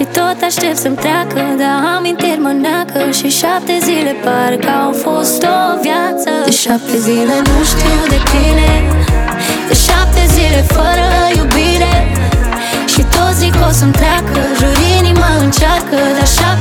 Și tot aștept să-mi treacă, dar amintiri mă neacă. Și 7 zile parcă au fost o viață. De 7 zile nu știu de tine, de 7 zile fără iubire. Și toți zic o să-mi treacă, jur inima încearcă, dar